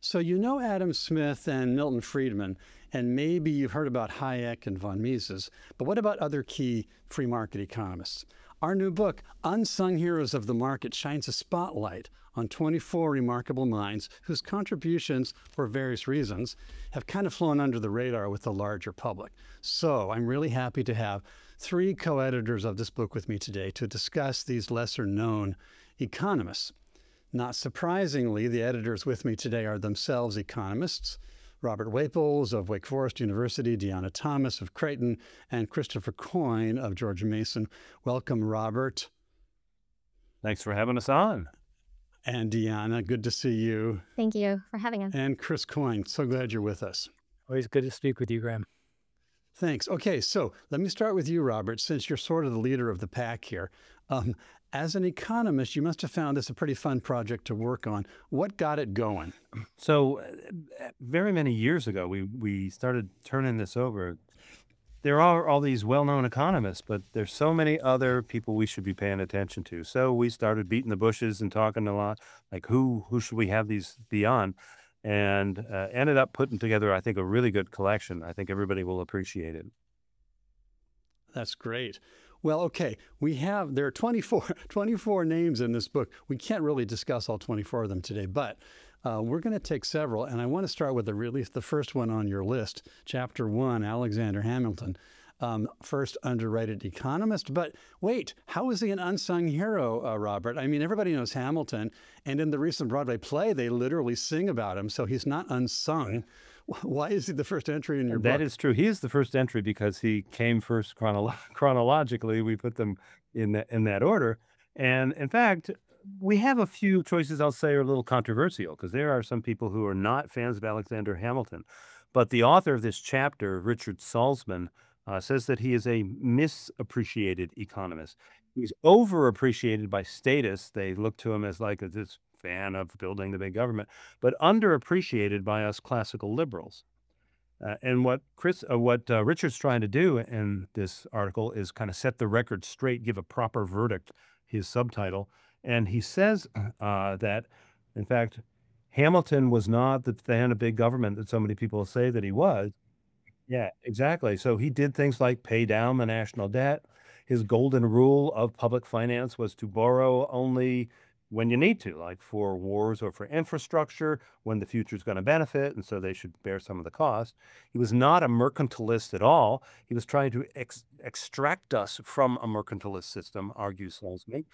So you know Adam Smith and Milton Friedman, and maybe you've heard about Hayek and von Mises, but what about other key free market economists? Our new book, Unsung Heroes of the Market, shines a spotlight on 24 remarkable minds whose contributions, for various reasons, have kind of flown under the radar with the larger public. So I'm really happy to have three co-editors of this book with me today to discuss these lesser known economists. Not surprisingly, the editors with me today are themselves economists. Robert Waples of Wake Forest University, Deanna Thomas of Creighton, and Christopher Coyne of George Mason. Welcome, Robert. Thanks for having us on. And Deanna, good to see you. Thank you for having us. And Chris Coyne, so glad you're with us. Always good to speak with you, Graham. Thanks. Okay, so let me start with you, Robert, since you're sort of the leader of the pack here. As an economist, you must have found this a pretty fun project to work on. What got it going? So very many years ago, we started turning this over. There are all these well-known economists, but there's so many other people we should be paying attention to. So we started beating the bushes and talking a lot, like who should we have these be on? And ended up putting together, I think, a really good collection. I think everybody will appreciate it. That's great. Well, okay, there are 24 names in this book. We can't really discuss all 24 of them today, but we're going to take several, and I want to start with the first one on your list, Chapter 1, Alexander Hamilton. First underrated economist, but wait, how is he an unsung hero, Robert? I mean, everybody knows Hamilton, and in the recent Broadway play, they literally sing about him, so he's not unsung. Why is he the first entry in your book? That is true. He is the first entry because he came first chronologically. We put them in that order. And in fact, we have a few choices I'll say are a little controversial because there are some people who are not fans of Alexander Hamilton. But the author of this chapter, Richard Salzman, says that he is a misappreciated economist. He's overappreciated by statists. They look to him as like this fan of building the big government, but underappreciated by us classical liberals. And what Richard's trying to do in this article is kind of set the record straight, give a proper verdict, his subtitle. And he says that, in fact, Hamilton was not the fan of big government that so many people say that he was. Yeah, exactly. So he did things like pay down the national debt. His golden rule of public finance was to borrow only when you need to, like for wars or for infrastructure, when the future is going to benefit, and so they should bear some of the cost. He was not a mercantilist at all. He was trying to extract us from a mercantilist system, argues Salzman.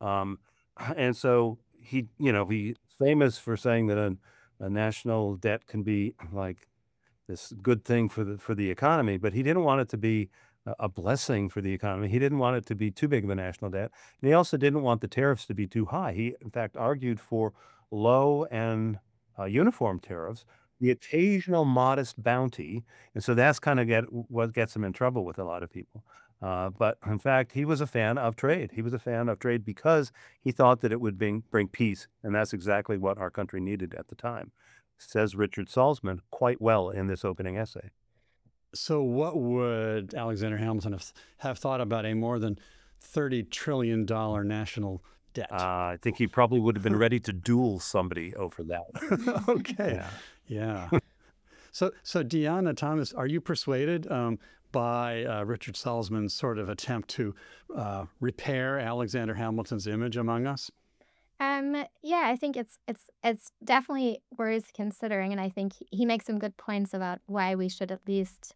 And so he's famous for saying that a national debt can be like this good thing for the economy, but he didn't want it to be a blessing for the economy. He didn't want it to be too big of a national debt. And he also didn't want the tariffs to be too high. He, in fact, argued for low and uniform tariffs, the occasional modest bounty. And so that's kind of what gets him in trouble with a lot of people. But in fact, he was a fan of trade. He was a fan of trade because he thought that it would bring peace. And that's exactly what our country needed at the time, says Richard Salzman quite well in this opening essay. So what would Alexander Hamilton have thought about a more than $30 trillion national debt? I think he probably would have been ready to duel somebody over that. Okay. Yeah. So Deanna Thomas, are you persuaded by Richard Salzman's sort of attempt to repair Alexander Hamilton's image among us? Yeah, I think it's definitely worth considering, and I think he makes some good points about why we should at least,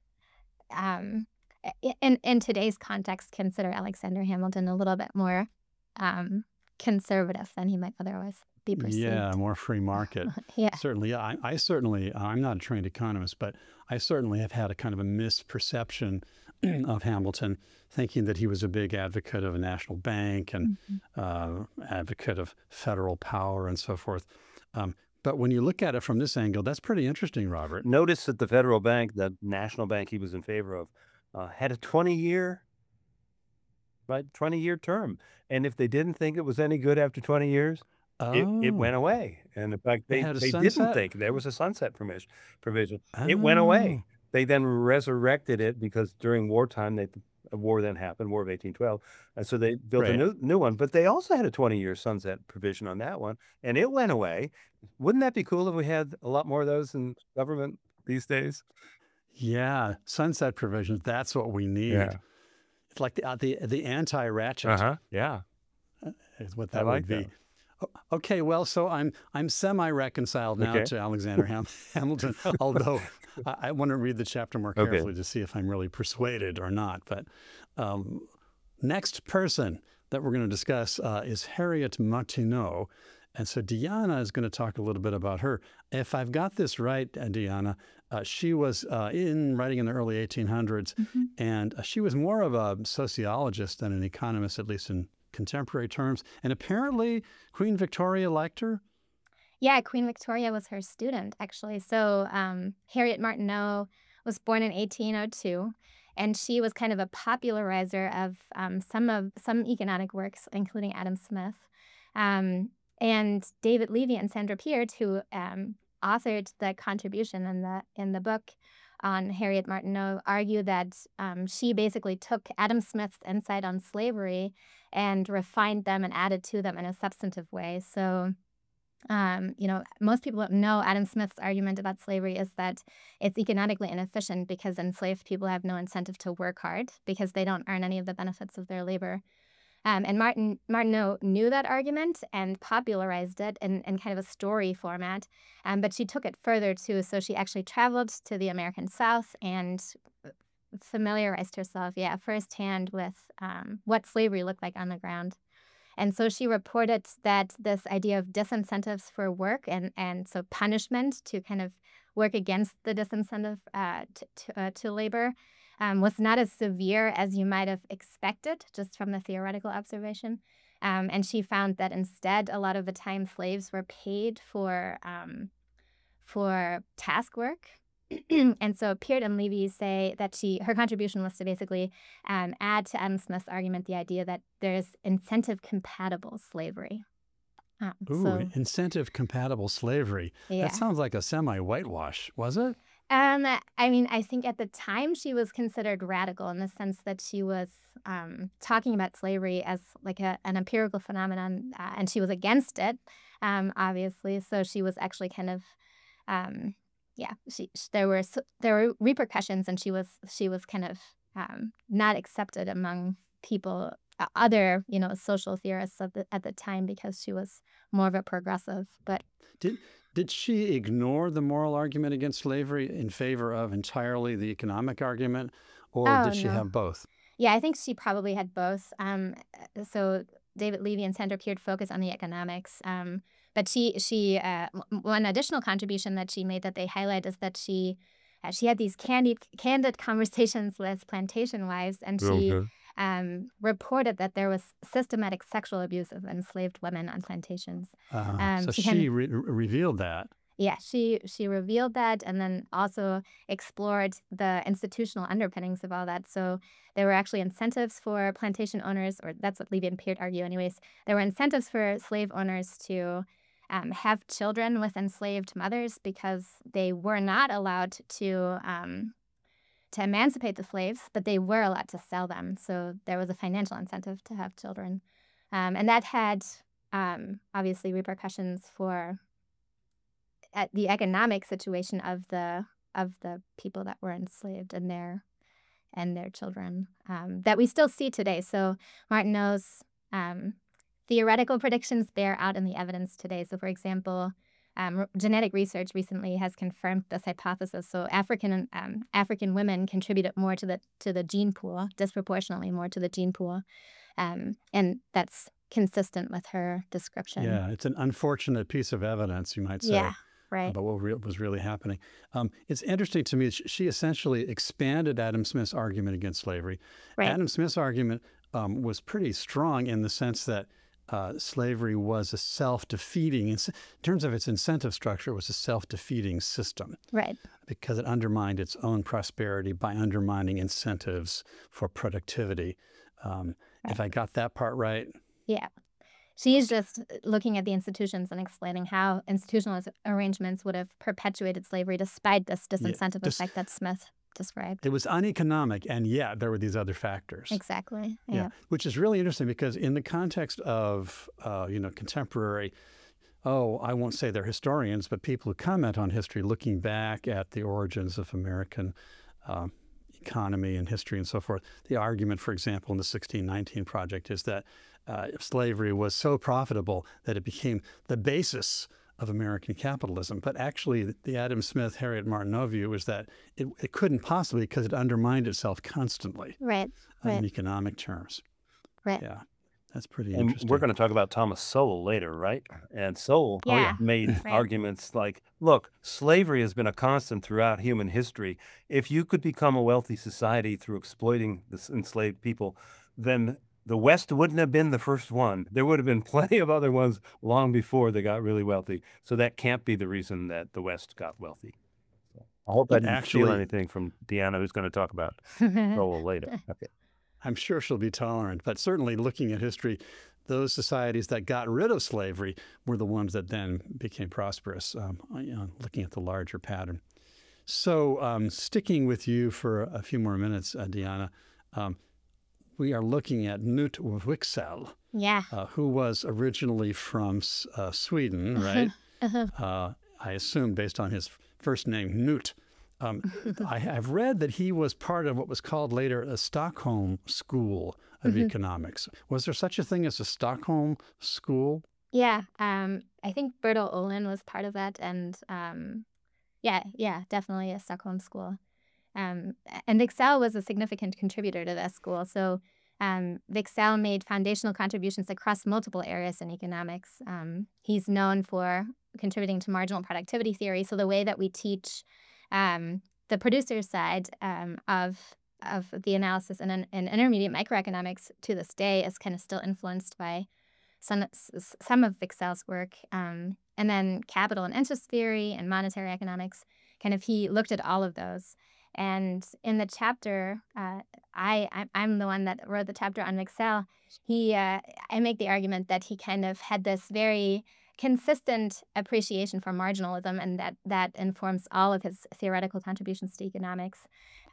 in today's context, consider Alexander Hamilton a little bit more conservative than he might otherwise be perceived. Yeah, more free market. Yeah. Certainly. Yeah, I certainly, I'm not a trained economist, but I certainly have had a kind of a misperception of Hamilton, thinking that he was a big advocate of a national bank and advocate of federal power and so forth. But when you look at it from this angle, that's pretty interesting, Robert. Notice that the federal bank, the national bank he was in favor of, had a 20-year term. And if they didn't think it was any good after 20 years, it went away. And in fact, they didn't think there was a sunset provision. It went away. They then resurrected it because during wartime, a war then happened, War of 1812. And so they built a Right. new one, but they also had a 20-year sunset provision on that one, and it went away. Wouldn't that be cool if we had a lot more of those in government these days? Yeah, sunset provisions. That's what we need. Yeah. It's like the anti-ratchet Uh-huh. Yeah. is what I that like would be. that. Okay, well, so I'm semi-reconciled now Okay. to Alexander Hamilton, although I want to read the chapter more Okay. carefully to see if I'm really persuaded or not. But next person that we're going to discuss is Harriet Martineau. And so Deanna is going to talk a little bit about her. If I've got this right, Deanna, she was writing in the early 1800s, and she was more of a sociologist than an economist, at least in contemporary terms. And apparently Queen Victoria liked her. Yeah, Queen Victoria was her student, actually. So Harriet Martineau was born in 1802, and she was kind of a popularizer of some economic works, including Adam Smith. And David Levy and Sandra Peart, who authored the contribution in the book on Harriet Martineau, argue that she basically took Adam Smith's insight on slavery and refined them and added to them in a substantive way. So, most people don't know Adam Smith's argument about slavery is that it's economically inefficient because enslaved people have no incentive to work hard because they don't earn any of the benefits of their labor. And Martineau knew that argument and popularized it in kind of a story format, but she took it further too. So she actually traveled to the American South and familiarized herself, firsthand with what slavery looked like on the ground. And so she reported that this idea of disincentives for work and so punishment to kind of work against the disincentive to labor was not as severe as you might have expected just from the theoretical observation. And she found that instead, a lot of the time slaves were paid for task work. And so Peart and Levy say that her contribution was to basically add to Adam Smith's argument the idea that there's incentive-compatible slavery. Ooh, incentive-compatible slavery. Yeah. That sounds like a semi-whitewash, was it? I think at the time she was considered radical in the sense that she was talking about slavery as like an empirical phenomenon, and she was against it, obviously. So she was actually kind of, there were repercussions, and she was kind of not accepted among people, other social theorists at the time because she was more of a progressive. But Did she ignore the moral argument against slavery in favor of entirely the economic argument, or did she no. have both? Yeah, I think she probably had both. So David Levy and Sandra Peart focus on the economics. But she one additional contribution that she made that they highlight is that she had these candid conversations with plantation wives, and she reported that there was systematic sexual abuse of enslaved women on plantations. So she revealed that. Yeah, she revealed that, and then also explored the institutional underpinnings of all that. So there were actually incentives for plantation owners, or that's what Levy and Peart argue anyways. There were incentives for slave owners to have children with enslaved mothers because they were not allowed to emancipate the slaves, but they were allowed to sell them. So there was a financial incentive to have children. And that had obviously repercussions for the economic situation of the people that were enslaved and their children that we still see today. So Martineau's theoretical predictions bear out in the evidence today. So, for example, genetic research recently has confirmed this hypothesis. So African women contributed more to the gene pool, disproportionately more to the gene pool, and that's consistent with her description. Yeah, it's an unfortunate piece of evidence, you might say. Yeah, right. About what was really happening. It's interesting to me. She essentially expanded Adam Smith's argument against slavery. Right. Adam Smith's argument was pretty strong in the sense that slavery was a self-defeating, in terms of its incentive structure, it was a self-defeating system. Right. Because it undermined its own prosperity by undermining incentives for productivity. If I got that part right. Yeah. She's just looking at the institutions and explaining how institutional arrangements would have perpetuated slavery despite this disincentive effect that Smith described. It was uneconomic, and yet there were these other factors. Exactly. Yeah, Yeah. which is really interesting because in the context of contemporary, I won't say they're historians, but people who comment on history, looking back at the origins of American um, economy and history and so forth. The argument, for example, in the 1619 Project is that slavery was so profitable that it became the basis of American capitalism. But actually, the Adam Smith, Harriet Martineau view is that it couldn't possibly because it undermined itself constantly Right. in Right. economic terms. Right. Yeah, that's pretty And interesting. we're going to talk about Thomas Sowell later, right? And Sowell Yeah. made Right. arguments like, look, slavery has been a constant throughout human history. If you could become a wealthy society through exploiting the enslaved people, then the West wouldn't have been the first one. There would have been plenty of other ones long before they got really wealthy. So that can't be the reason that the West got wealthy. So I hope I didn't steal Actually- anything from Deanna, who's going to talk about Sowell later. Okay. I'm sure she'll be tolerant, but certainly looking at history, those societies that got rid of slavery were the ones that then became prosperous, looking at the larger pattern. So sticking with you for a few more minutes, Deanna, we are looking at Knut Wicksell, Yeah. who was originally from Sweden, right? I assume based on his first name, Knut. I've read that he was part of what was called later a Stockholm School of Economics. Was there such a thing as a Stockholm School? Yeah. I think Bertil Ohlin was part of that, and yeah, definitely a Stockholm school. And Wicksell was a significant contributor to that school. So Wicksell made foundational contributions across multiple areas in economics. He's known for contributing to marginal productivity theory. So the way that we teach the producer side of the analysis in intermediate microeconomics to this day is kind of still influenced by some of Wicksell's work. And then capital and interest theory and monetary economics, he looked at all of those. And in the chapter, I'm the one that wrote the chapter on Wicksell. I make the argument that he kind of had this very consistent appreciation for marginalism, and that informs all of his theoretical contributions to economics.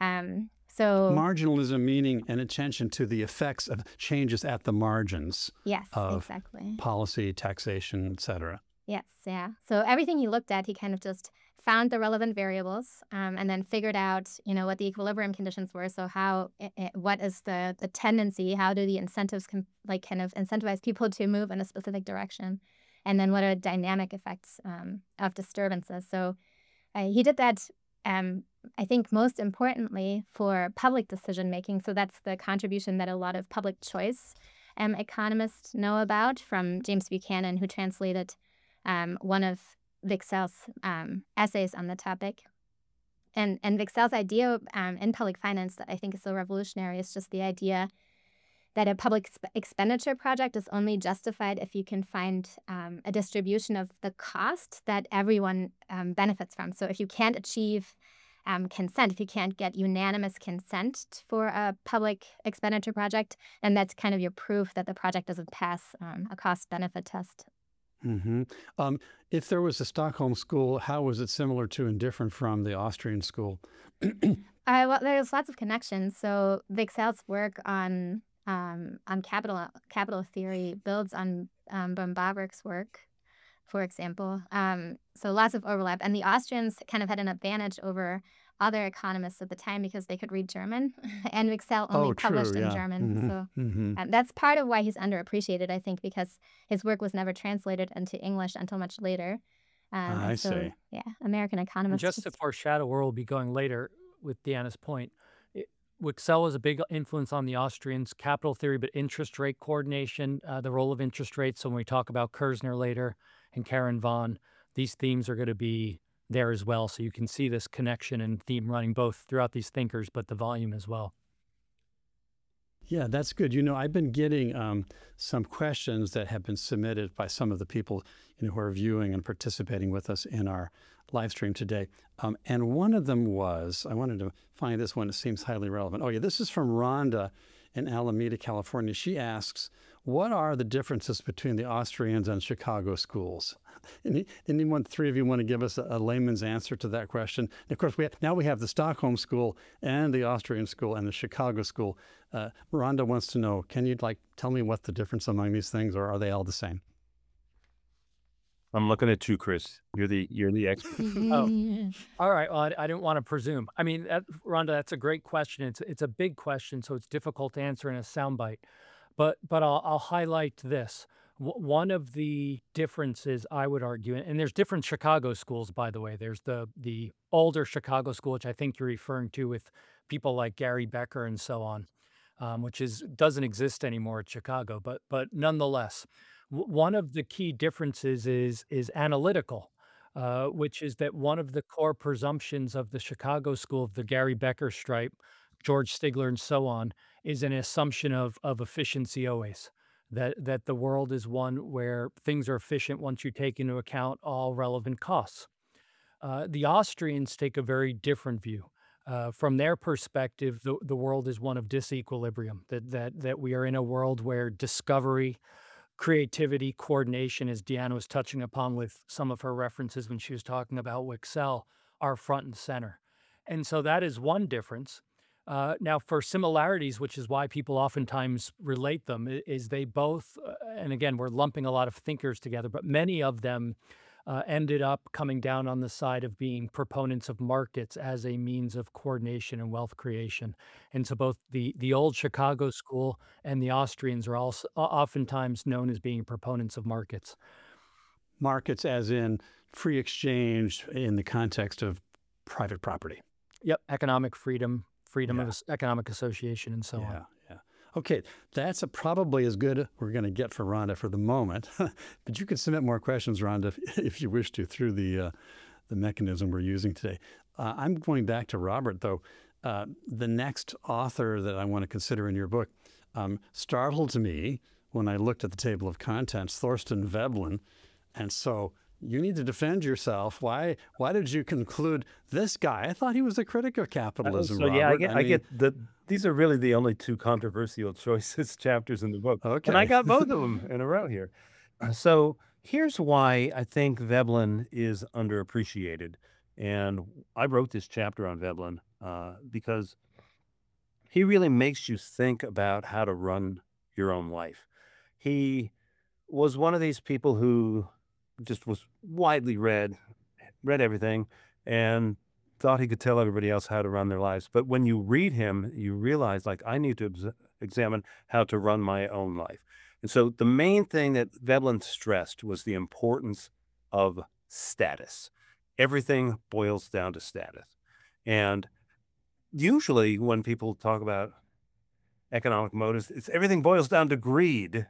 So marginalism meaning an attention to the effects of changes at the margins yes, of exactly. policy, taxation, etc. Yes, yeah. So everything he looked at, he kind of just found the relevant variables, and then figured out, what the equilibrium conditions were. So what is the tendency? How do the incentives incentivize people to move in a specific direction? And then what are dynamic effects of disturbances? So he did that, I think, most importantly for public decision making. So that's the contribution that a lot of public choice economists know about, from James Buchanan, who translated one of Wicksell's essays on the topic. And Wicksell's idea in public finance that I think is so revolutionary is just the idea that a public expenditure project is only justified if you can find a distribution of the cost that everyone benefits from. So if you can't achieve consent, if you can't get unanimous consent for a public expenditure project, then that's kind of your proof that the project doesn't pass a cost-benefit test. Mm-hmm. If there was a Stockholm school, how was it similar to and different from the Austrian school? Well, there's lots of connections. So Wicksell's work on capital theory builds on Bavark's work, for example. So lots of overlap. And the Austrians kind of had an advantage over other economists at the time because they could read German, and Wicksell only published in German. Mm-hmm. So that's part of why he's underappreciated, I think, because his work was never translated into English until much later. I see. Yeah, American And economists. just to foreshadow where we'll be going later with Deanna's point, Wicksell was a big influence on the Austrians, capital theory, but interest rate coordination, the role of interest rates. So when we talk about Kerzner later and Karen Vaughan, these themes are going to be there as well. So you can see this connection and theme running both throughout these thinkers, but the volume as well. Yeah, that's good. I've been getting some questions that have been submitted by some of the people who are viewing and participating with us in our live stream today. And one of them was, I wanted to find this one, it seems highly relevant. Oh yeah, this is from Rhonda in Alameda, California. She asks, what are the differences between the Austrians and Chicago schools? Anyone, three of you, want to give us a layman's answer to that question? And of course, now we have the Stockholm School and the Austrian School and the Chicago School. Rhonda wants to know, can you tell me what the difference among these things, or are they all the same? I'm looking at you, Chris. You're the expert. Oh, all right. Well, I didn't want to presume. I mean, Rhonda, that's a great question. It's a big question, so it's difficult to answer in a soundbite. But I'll highlight this. One of the differences I would argue, and there's different Chicago schools, by the way. There's the older Chicago school, which I think you're referring to, with people like Gary Becker and so on, which doesn't exist anymore at Chicago. But nonetheless, one of the key differences is analytical, which is that one of the core presumptions of the Chicago school, of the Gary Becker stripe, George Stigler, and so on, is an assumption of efficiency always. That the world is one where things are efficient once you take into account all relevant costs. The Austrians take a very different view. From their perspective, the world is one of disequilibrium. That we are in a world where discovery, creativity, coordination, as Deanna was touching upon with some of her references when she was talking about Wicksell, are front and center. And so that is one difference. Now, for similarities, which is why people oftentimes relate them, is they both, and again, we're lumping a lot of thinkers together, but many of them ended up coming down on the side of being proponents of markets as a means of coordination and wealth creation. And so both the old Chicago school and the Austrians are also oftentimes known as being proponents of markets. Markets as in free exchange in the context of private property. Yep, economic freedom of economic association, and so on. Yeah. Okay, that's probably as good we're going to get for Rhonda for the moment. But you can submit more questions, Rhonda, if you wish to, through the mechanism we're using today. I'm going back to Robert, though. The next author that I want to consider in your book startled me when I looked at the table of contents, Thorstein Veblen. And so you need to defend yourself. Why did you conclude this guy? I thought he was a critic of capitalism, So yeah, Robert. I get these are really the only two controversial choices chapters in the book. Okay. And I got both of them in a row here. So here's why I think Veblen is underappreciated. And I wrote this chapter on Veblen because he really makes you think about how to run your own life. He was one of these people who just was widely read everything, and thought he could tell everybody else how to run their lives. But when you read him, you realize, I need to examine how to run my own life. And so the main thing that Veblen stressed was the importance of status. Everything boils down to status. And usually when people talk about economic motives, everything boils down to greed.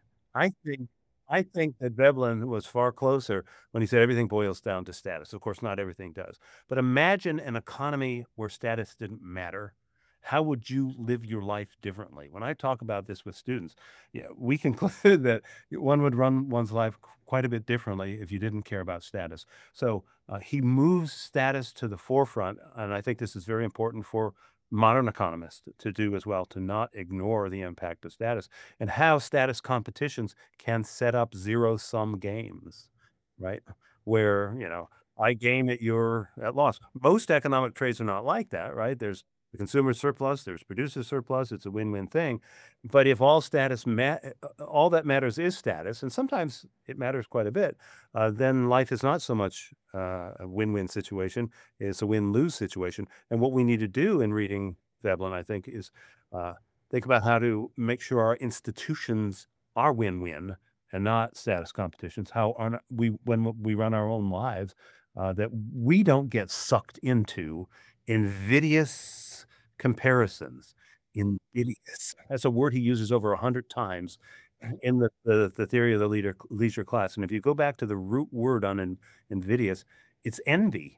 I think that Veblen was far closer when he said everything boils down to status. Of course, not everything does. But imagine an economy where status didn't matter. How would you live your life differently? When I talk about this with students, we conclude that one would run one's life quite a bit differently if you didn't care about status. So he moves status to the forefront, and I think this is very important for modern economists to do as well, to not ignore the impact of status and how status competitions can set up zero-sum games, right? Where, I gain at you're at loss. Most economic trades are not like that, right? There's the consumer surplus, there's producer surplus, it's a win-win thing. But if all all that matters is status, and sometimes it matters quite a bit, then life is not so much a win-win situation, it's a win-lose situation. And what we need to do in reading Veblen, I think, is think about how to make sure our institutions are win-win and not status competitions, when we run our own lives, that we don't get sucked into invidious comparisons. Invidious. That's a word he uses over 100 times in the theory of the leisure class. And if you go back to the root word on invidious, it's envy.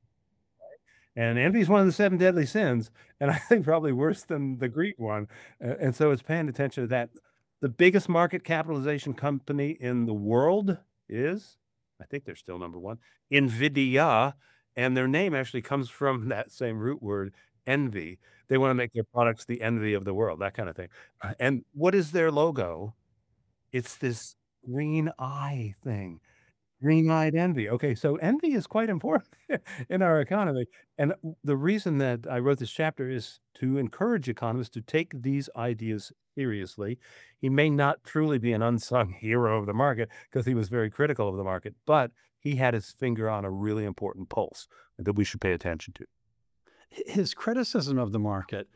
And envy is one of the 7 deadly sins, and I think probably worse than the Greek one. And so it's paying attention to that. The biggest market capitalization company in the world is, I think they're still number one, NVIDIA, and their name actually comes from that same root word, envy. They want to make their products the envy of the world, that kind of thing. And what is their logo? It's this green eye thing. Green-eyed envy. Okay, so envy is quite important in our economy, and the reason that I wrote this chapter is to encourage economists to take these ideas seriously. He may not truly be an unsung hero of the market because he was very critical of the market, but he had his finger on a really important pulse that we should pay attention to. His criticism of the market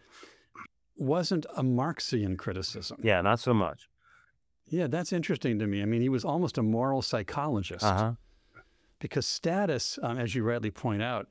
wasn't a Marxian criticism. Yeah, not so much. Yeah, that's interesting to me. I mean, he was almost a moral psychologist Uh-huh. because status, as you rightly point out,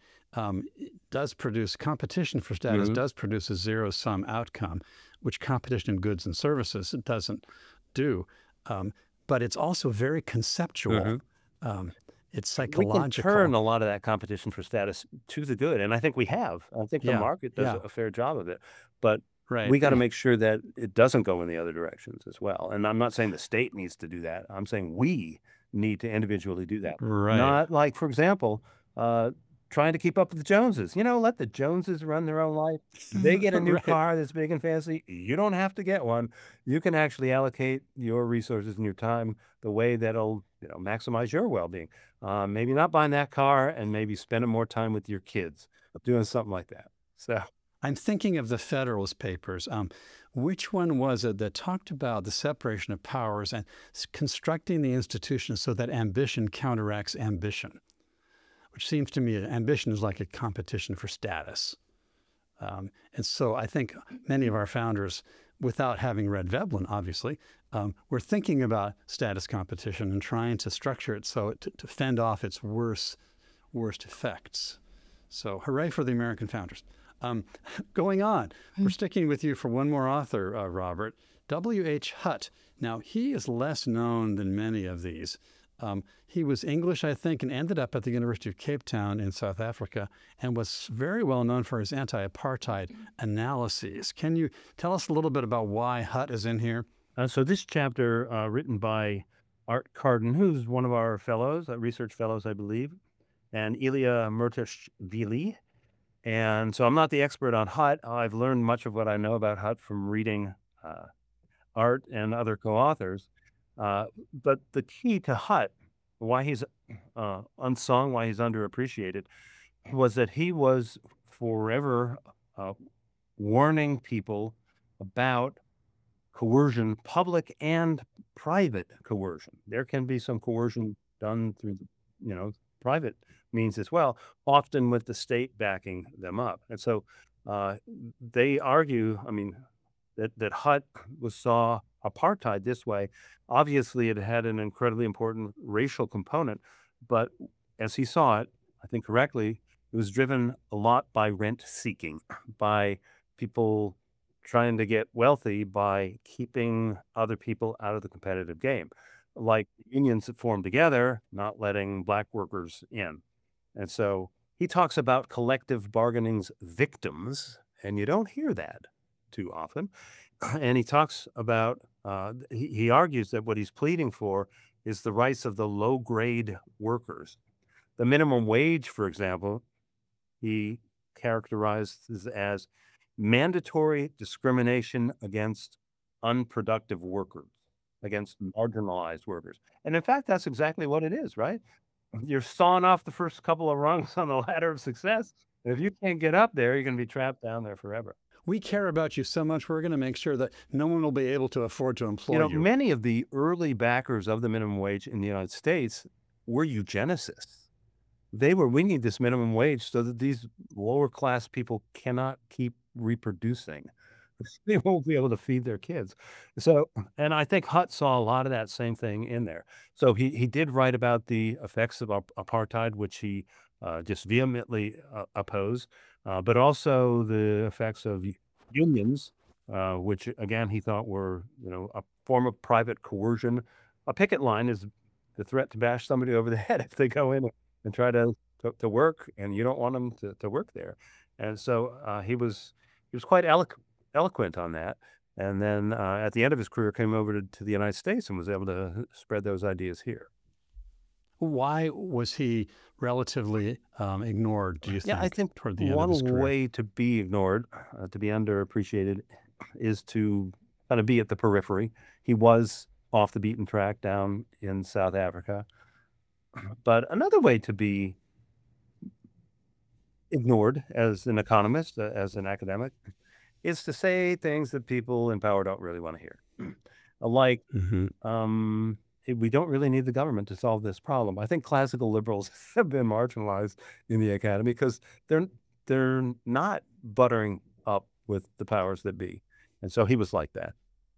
does produce competition for status, Mhm. does produce a zero-sum outcome, which competition in goods and services doesn't do. But it's also very conceptual. Mhm. It's We can psychological. turn a lot of that competition for status to the good, and I think we have. I think the Yeah, market does yeah, a fair job of it, but right, we gotta make sure that it doesn't go in the other directions as well, and I'm not saying the state needs to do that. I'm saying we need to individually do that. right. Not like, for example, uh, trying to keep up with the Joneses. Let the Joneses run their own life. They get a new Right. car that's big and fancy. You don't have to get one. You can actually allocate your resources and your time the way that'll, maximize your well-being. Maybe not buying that car and maybe spending more time with your kids, doing something like that. So, I'm thinking of the Federalist Papers. Which one was it that talked about the separation of powers and constructing the institutions so that ambition counteracts ambition? Which seems to me ambition is like a competition for status. And so I think many of our founders, without having read Veblen, obviously, were thinking about status competition and trying to structure it so to fend off its worst effects. So hooray for the American founders. Going on, we're sticking with you for one more author, Robert, W.H. Hutt. Now, he is less known than many of these. He was English, I think, and ended up at the University of Cape Town in South Africa and was very well known for his anti-apartheid analyses. Can you tell us a little bit about why Hutt is in here? so this chapter, written by Art Carden, who's one of our fellows, research fellows, I believe, and Ilya Murtashvili. And so I'm not the expert on Hutt. I've learned much of what I know about Hutt from reading Art and other co-authors. But the key to Hutt, why he's unsung, why he's underappreciated, was that he was forever warning people about coercion, public and private coercion. There can be some coercion done through, private means as well, often with the state backing them up. And so they argue, that Hutt saw apartheid this way. Obviously, it had an incredibly important racial component, but as he saw it, I think correctly, it was driven a lot by rent seeking, by people trying to get wealthy by keeping other people out of the competitive game, like unions that formed together, not letting black workers in. And so he talks about collective bargaining's victims, and you don't hear that too often. And he talks about, he argues that what he's pleading for is the rights of the low grade workers. The minimum wage, for example, he characterizes as mandatory discrimination against unproductive workers, against marginalized workers. And in fact, that's exactly what it is, right? You're sawing off the first couple of rungs on the ladder of success. And if you can't get up there, you're going to be trapped down there forever. We care about you so much, we're going to make sure that no one will be able to afford to employ you. Many of the early backers of the minimum wage in the United States were eugenicists. They were, we need this minimum wage so that these lower class people cannot keep reproducing. They won't be able to feed their kids. So, and I think Hutt saw a lot of that same thing in there. So he did write about the effects of apartheid, which he just vehemently opposed, but also the effects of unions, which again he thought were a form of private coercion. A picket line is the threat to bash somebody over the head if they go in and try to work, and you don't want them to work there. And so he was quite eloquent on that. And then at the end of his career, came over to the United States and was able to spread those ideas here. Why was he relatively ignored, do you think, Yeah, I think toward the end of his one career? way to be ignored, to be underappreciated, is to kind of be at the periphery. He was off the beaten track down in South Africa. But another way to be ignored as an economist, as an academic, is to say things that people in power don't really want to hear. Like, Hmm. we don't really need the government to solve this problem. I think classical liberals have been marginalized in the academy because they're not buttering up with the powers that be. And so he was like that.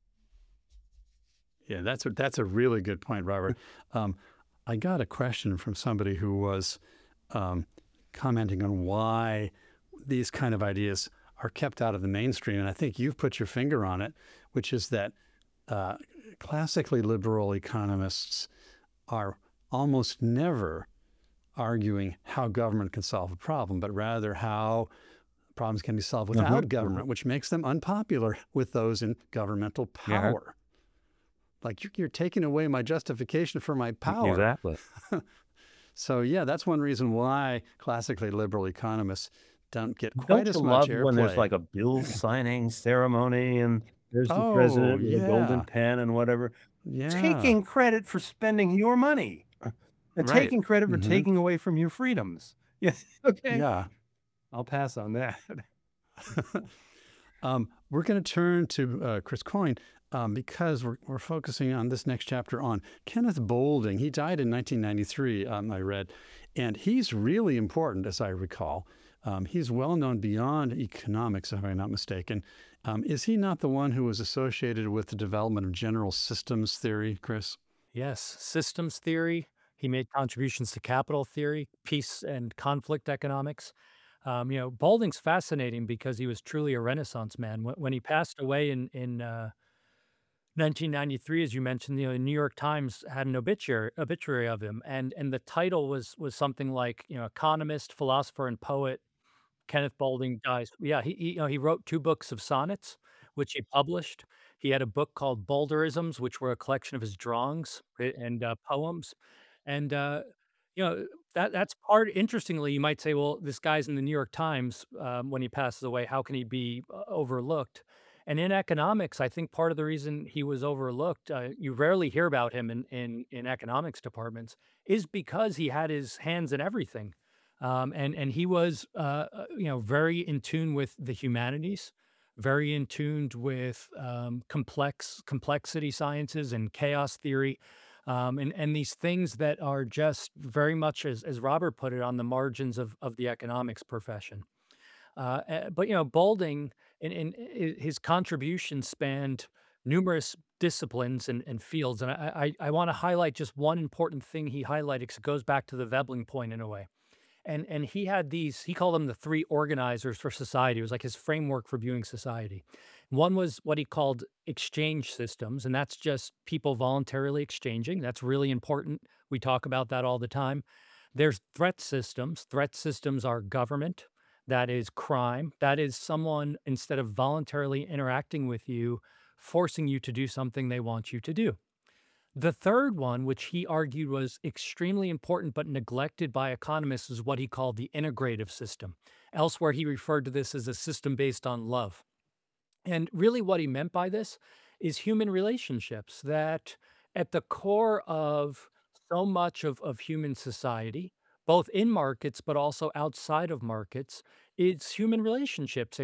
Yeah, that's a really good point, Robert. Um, I got a question from somebody who was um, commenting on why these kind of ideas are kept out of the mainstream, and I think you've put your finger on it, which is that uh, classically liberal economists are almost never arguing how government can solve a problem, but rather how problems can be solved without government, which makes them unpopular with those in governmental Yeah, power. Like you're taking away my justification for my power. exactly. So yeah, that's one reason why classically liberal economists don't get quite Don't you as much love when there's airplay. like a bill signing ceremony and there's the Oh president with a golden yeah, pen and whatever, yeah, taking credit for spending your money and right. taking credit for Hmm. taking away from your freedoms. Yes. Okay. Yeah. I'll pass on that. We're going to turn to Chris Coyne because we're focusing on this next chapter on Kenneth Boulding. He died in 1993, I read, and he's really important, as I recall. He's well known beyond economics, if I'm not mistaken. Is he not the one who was associated with the development of general systems theory, Chris? Yes, systems theory. He made contributions to capital theory, peace and conflict economics. Balding's fascinating because he was truly a Renaissance man. When he passed away in 1993, as you mentioned, the New York Times had an obituary of him, and the title was something like, economist, philosopher, and poet Kenneth Boulding dies. Yeah, he wrote 2 books of sonnets, which he published. He had a book called Boulderisms, which were a collection of his drawings and poems. And, you know, that's part interestingly, you might say, "Well, this guy's in the New York Times, when he passes away, how can he be, overlooked?" And in economics, I think part of the reason he was overlooked, you rarely hear about him in economics departments, is because he had his hands in everything. And he was, very in tune with the humanities, very in tuned with complexity sciences and chaos theory, and these things that are just very much, as Robert put it, on the margins of the economics profession. But Boulding in his contributions spanned numerous disciplines and fields, and I want to highlight just one important thing he highlighted because it goes back to the Veblen point in a way. And he had these, he called them the 3 organizers for society. It was like his framework for viewing society. One was what he called exchange systems, and that's just people voluntarily exchanging. That's really important. We talk about that all the time. There's threat systems. Threat systems are government. That is crime. That is someone, instead of voluntarily interacting with you, forcing you to do something they want you to do. The third one, which he argued was extremely important but neglected by economists, is what he called the integrative system. Elsewhere, he referred to this as a system based on love. And really, what he meant by this is human relationships, that at the core of so much of human society, both in markets but also outside of markets, it's human relationships,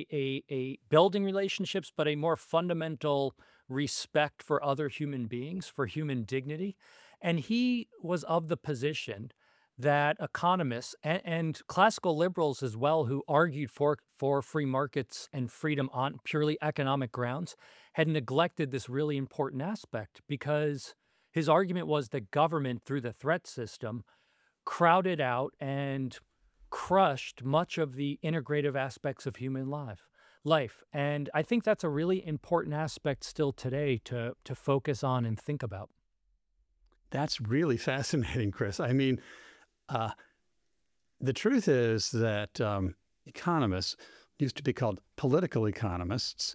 a building relationships, but a more fundamental respect for other human beings, for human dignity. And he was of the position that economists and classical liberals as well, who argued for free markets and freedom on purely economic grounds, had neglected this really important aspect because his argument was that government, through the threat system, crowded out and crushed much of the integrative aspects of human life. And I think that's a really important aspect still today to focus on and think about. That's really fascinating, Chris. I mean, uh, the truth is that economists, used to be called political economists,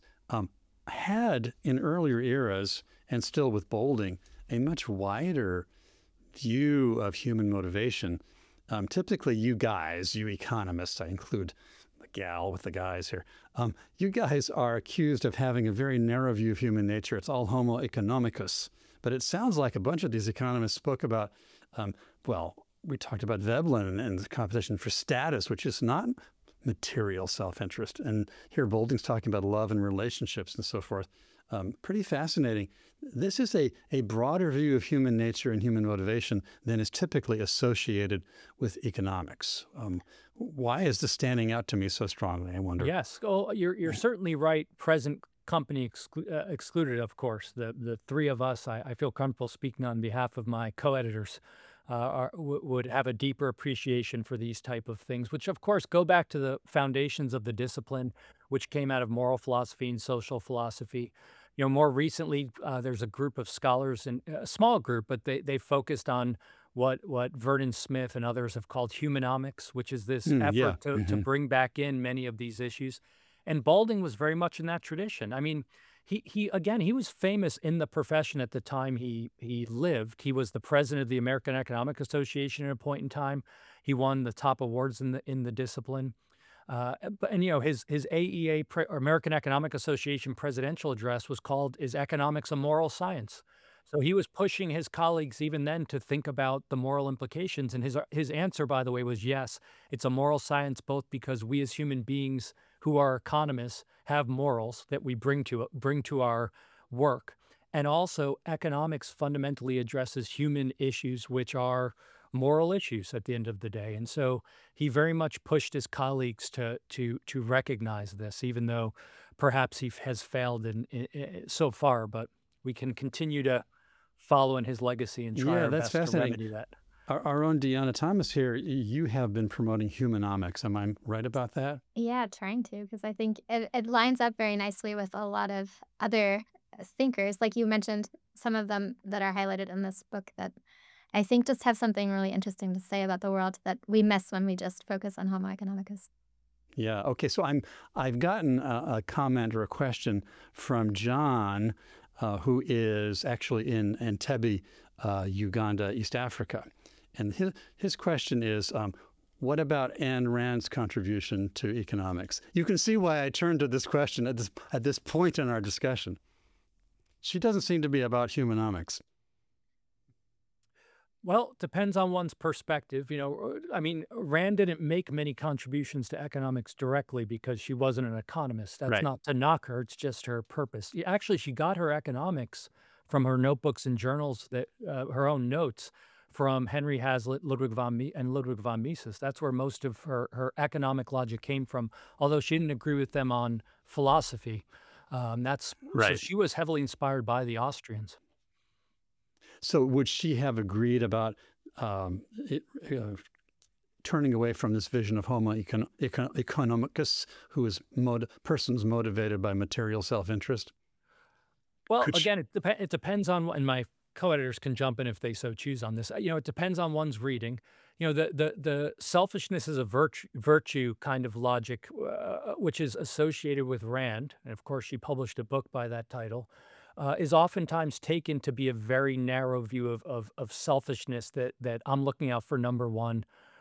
had in earlier eras, and still with Boulding, a much wider view of human motivation. Typically, you guys, you economists, I include the gal with the guys here, you guys are accused of having a very narrow view of human nature. It's all homo economicus, But it sounds like a bunch of these economists spoke about, well, we talked about Veblen and the competition for status, which is not material self-interest. And here Boulding's talking about love and relationships and so forth. Pretty fascinating. This is a broader view of human nature and human motivation than is typically associated with economics. Why is this standing out to me so strongly, I wonder? Yes. Oh, you're certainly right. Present company excluded, of course. The three of us, I feel comfortable speaking on behalf of my co-editors, would have a deeper appreciation for these type of things, which of course go back to the foundations of the discipline, which came out of moral philosophy and social philosophy. More recently, there's a group of scholars, and a small group, but they focused on what Vernon Smith and others have called humanomics, which is this Yeah. effort to bring back in many of these issues. And Balding was very much in that tradition. I mean, he was famous in the profession at the time he lived. He was the president of the American Economic Association at a point in time. He won the top awards in the discipline. His AEA or American Economic Association presidential address was called "Is Economics a Moral Science?" So he was pushing his colleagues even then to think about the moral implications. And his answer, by the way, was yes, it's a moral science, both because we as human beings who are economists have morals that we bring to our work, and also economics fundamentally addresses human issues, which are moral issues at the end of the day. And so he very much pushed his colleagues to recognize this, even though perhaps he has failed so far. But we can continue to follow in his legacy and try Yeah, our that's best to fascinating. remedy that. Our own Deanna Thomas here, you have been promoting humanomics. Am I right about that? Yeah, trying to, because I think it lines up very nicely with a lot of other thinkers, like you mentioned, some of them that are highlighted in this book that I think just have something really interesting to say about the world that we miss when we just focus on Homo economicus. Yeah. Okay. So I've gotten a comment or a question from John, who is actually in Entebbe, Uganda, East Africa, and his question is, what about Ayn Rand's contribution to economics? You can see why I turned to this question at this point in our discussion. She doesn't seem to be about humanomics. Well, it depends on one's perspective. I mean, Rand didn't make many contributions to economics directly because she wasn't an economist. That's Right. not to knock her, it's just her purpose. Actually, she got her economics from her notebooks and journals, her own notes from Henry Hazlitt, Ludwig von Mises. That's where most of her economic logic came from, although she didn't agree with them on philosophy. So Right. she was heavily inspired by the Austrians. So would she have agreed about turning away from this vision of Homo economicus, who is persons motivated by material self-interest? Well, Could she- again, it depends on, and my co-editors can jump in if they so choose on this. It depends on one's reading. The selfishness is a virtue kind of logic, which is associated with Rand, and of course she published a book by that title, is oftentimes taken to be a very narrow view of selfishness that I'm looking out for number one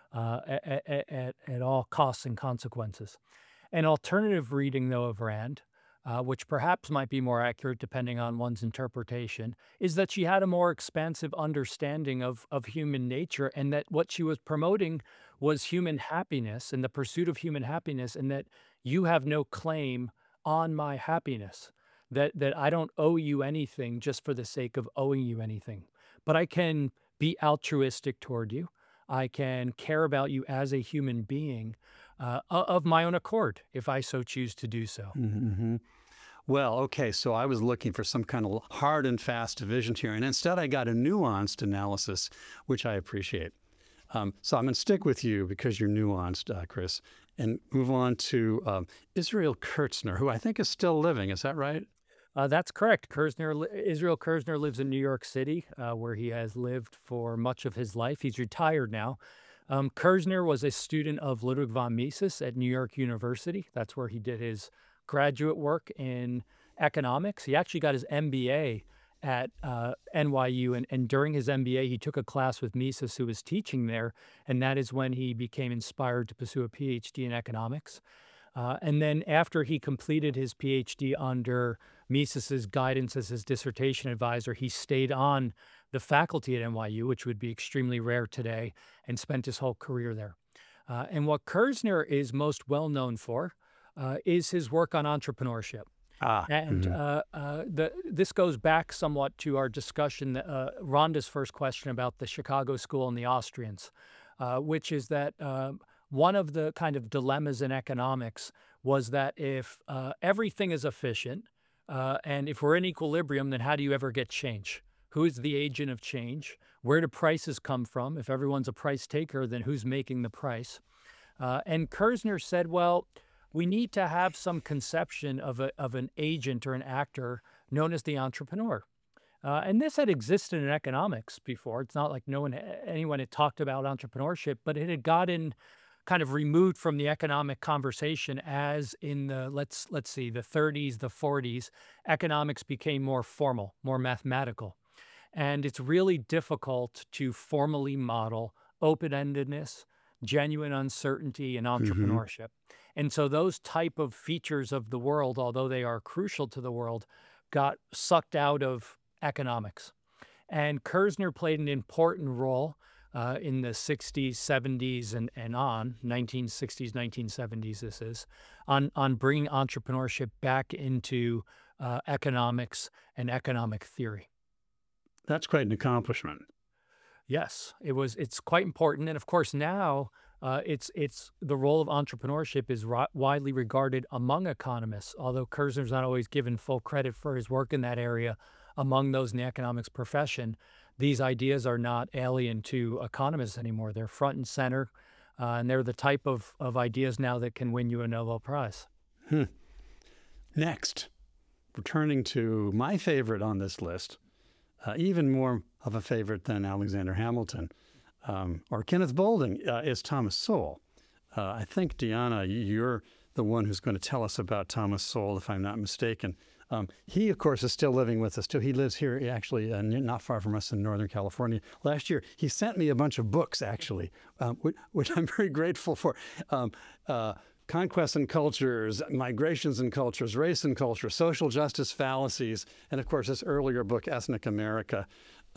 at all costs and consequences. An alternative reading, though, of Rand, which perhaps might be more accurate depending on one's interpretation, is that she had a more expansive understanding of human nature, and that what she was promoting was human happiness and the pursuit of human happiness, and that you have no claim on my happiness, that I don't owe you anything just for the sake of owing you anything, but I can be altruistic toward you. I can care about you as a human being of my own accord, if I so choose to do so. Mhm. Well, okay, so I was looking for some kind of hard and fast division here, and instead I got a nuanced analysis, which I appreciate. So I'm going to stick with you because you're nuanced, Chris, and move on to Israel Kurtzner, who I think is still living. Is that right? That's correct. Israel Kirzner lives in New York City, where he has lived for much of his life. He's retired now. Kirzner was a student of Ludwig von Mises at New York University. That's where he did his graduate work in economics. He actually got his MBA at NYU, and during his MBA, he took a class with Mises, who was teaching there, and that is when he became inspired to pursue a PhD in economics. And then after he completed his PhD under Mises's guidance as his dissertation advisor, he stayed on the faculty at NYU, which would be extremely rare today, and spent his whole career there. And what Kerzner is most well known for is his work on entrepreneurship. And this goes back somewhat to our discussion, Rhonda's first question about the Chicago School and the Austrians, which is that one of the kind of dilemmas in economics was that if everything is efficient and if we're in equilibrium, then how do you ever get change? Who is the agent of change? Where do prices come from? If everyone's a price taker, then who's making the price? And Kerzner said, well, we need to have some conception of an agent or an actor known as the entrepreneur. And this had existed in economics before. It's not like anyone had talked about entrepreneurship, but it had gotten kind of removed from the economic conversation as in the, let's see, the 30s, the 40s, economics became more formal, more mathematical. And it's really difficult to formally model open-endedness, genuine uncertainty, and entrepreneurship. And so those type of features of the world, although they are crucial to the world, got sucked out of economics. And Kerzner played an important role in the 60s, 70s, and on, 1960s, 1970s this is, on bringing entrepreneurship back into economics and economic theory. That's quite an accomplishment. Yes, it's quite important. And of course, now it's the role of entrepreneurship is widely regarded among economists, although Kerzner's not always given full credit for his work in that area among those in the economics profession. These ideas are not alien to economists anymore. They're front and center, and they're the type of ideas now that can win you a Nobel Prize. Next, returning to my favorite on this list, even more of a favorite than Alexander Hamilton, or Kenneth Boulding, is Thomas Sowell. I think, Deanna, you're the one who's going to tell us about Thomas Sowell, if I'm not mistaken. He, of course, is still living with us, too. He lives here, actually, not far from us in Northern California. Last year, he sent me a bunch of books, actually, which I'm very grateful for. Conquests and Cultures, Migrations and Cultures, Race and Culture, Social Justice Fallacies, and of course, this earlier book, Ethnic America.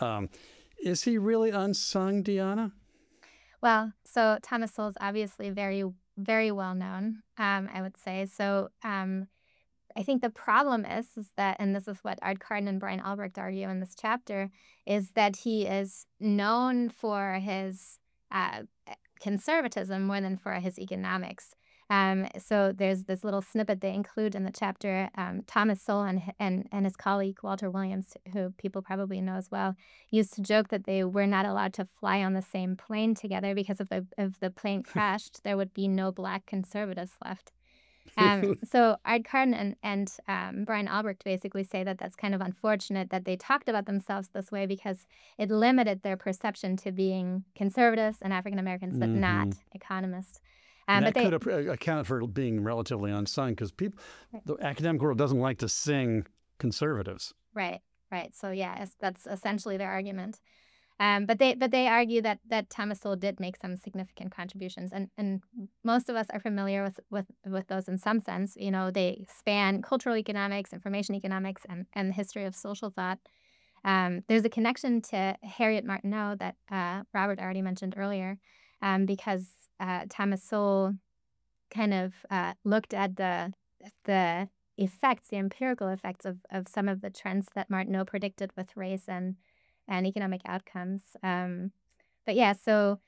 Is he really unsung, Deanna? Well, so Thomas Sowell is obviously very, very well known, I would say. So I think the problem is that, and this is what Art Carden and Brian Albrecht argue in this chapter, is that he is known for his conservatism more than for his economics. So there's this little snippet they include in the chapter. Thomas Sowell and his colleague Walter Williams, who people probably know as well, used to joke that they were not allowed to fly on the same plane together because if the plane crashed, there would be no black conservatives left. So Art Carden and Brian Albrecht basically say that that's kind of unfortunate that they talked about themselves this way because it limited their perception to being conservatives and African Americans, but not economists. And that but could account for being relatively unsung because the academic world doesn't like to sing conservatives. Right. So yeah, that's essentially their argument. But they argue that Thomas Sowell did make some significant contributions, and most of us are familiar with those in some sense. You know, they span cultural economics, information economics, and the history of social thought. There's a connection to Harriet Martineau that Robert already mentioned earlier, because Thomas Sowell kind of looked at the effects, the empirical effects of some of the trends that Martineau predicted with race and economic outcomes. But yeah, so,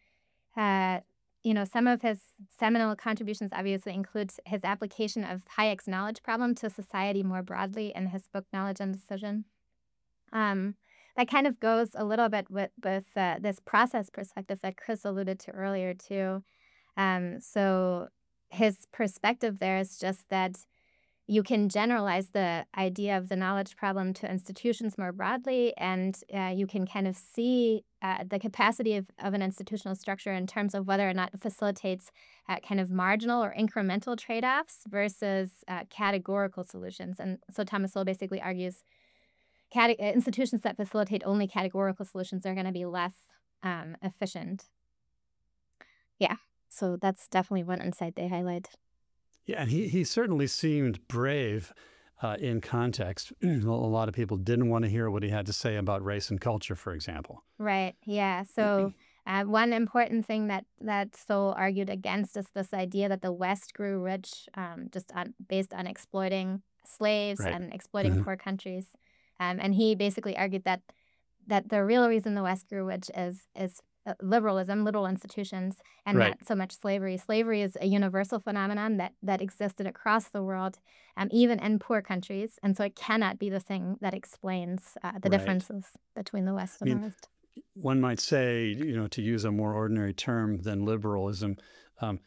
some of his seminal contributions obviously include his application of Hayek's knowledge problem to society more broadly in his book, Knowledge and Decision. That kind of goes a little bit with this process perspective that Chris alluded to earlier, too. So his perspective there is just that you can generalize the idea of the knowledge problem to institutions more broadly, and you can kind of see the capacity of an institutional structure in terms of whether or not it facilitates kind of marginal or incremental trade-offs versus categorical solutions. And so Thomas Sowell basically argues institutions that facilitate only categorical solutions are going to be less efficient. Yeah, so that's definitely one insight they highlight. Yeah, and he certainly seemed brave in context. A lot of people didn't want to hear what he had to say about race and culture, for example. Right. Yeah. So one important thing that Sowell argued against is this idea that the West grew rich based on exploiting slaves Right. and exploiting Hmm. poor countries. And he basically argued that the real reason the West grew rich is liberalism, liberal institutions, and Right. not so much slavery. Slavery is a universal phenomenon that existed across the world, even in poor countries, and so it cannot be the thing that explains the Right. differences between the West I and the mean, West. one might say, to use a more ordinary term than liberalism, um,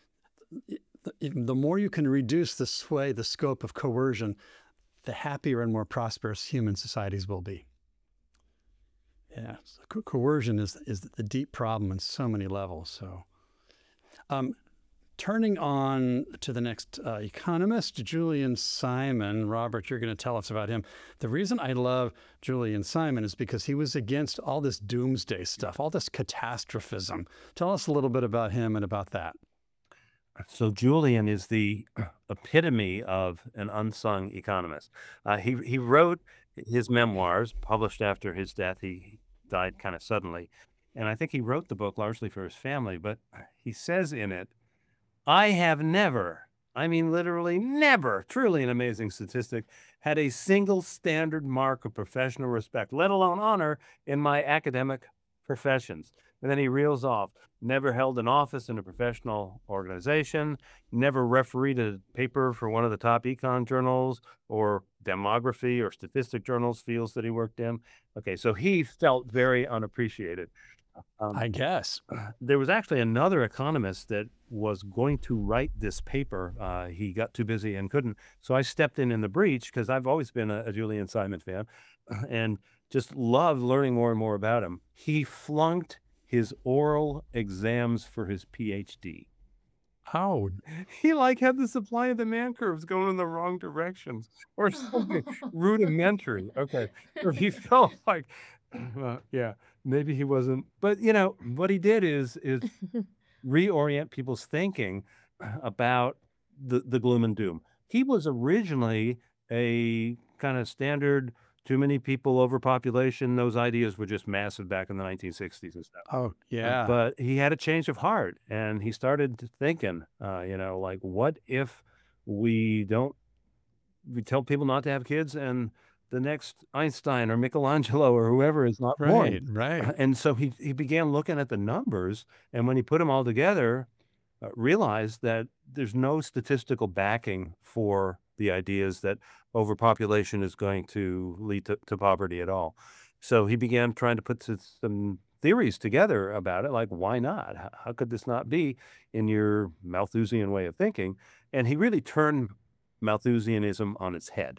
the more you can reduce the scope of coercion, the happier and more prosperous human societies will be. Yeah, so coercion is the deep problem in so many levels. So, um, turning on to the next economist, Julian Simon. Robert, you're going to tell us about him. The reason I love Julian Simon is because he was against all this doomsday stuff, all this catastrophism. Tell us a little bit about him and about that. So Julian is the epitome of an unsung economist. He wrote his memoirs, published after his death. He died kind of suddenly, and I think he wrote the book largely for his family. But he says in it, "I have never, I mean literally never, truly an amazing statistic, had a single standard mark of professional respect, let alone honor, in my academic professions." And then he reels off, never held an office in a professional organization, never refereed a paper for one of the top econ journals or demography or statistic journals fields that he worked in. Okay, so he felt very unappreciated. Um, I guess. there was actually another economist that was going to write this paper. He got too busy and couldn't. So I stepped in the breach because I've always been a Julian Simon fan and just loved learning more and more about him. He flunked his oral exams for his PhD. Oh, He like had the supply and demand curves going in the wrong directions or something rudimentary. Okay. Or he felt like, yeah, maybe he wasn't. But what he did is reorient people's thinking about the gloom and doom. He was originally a kind of standard too many people, overpopulation. Those ideas were just massive back in the 1960s and stuff. oh, yeah. But he had a change of heart and he started thinking, like, what if we don't, we tell people not to have kids and the next Einstein or Michelangelo or whoever is not born. Right, right. And so he began looking at the numbers. And when he put them all together, realized that there's no statistical backing for the ideas that overpopulation is going to lead to poverty at all. So he began trying to put some theories together about it, like why not? How could this not be in your Malthusian way of thinking? And he really turned Malthusianism on its head.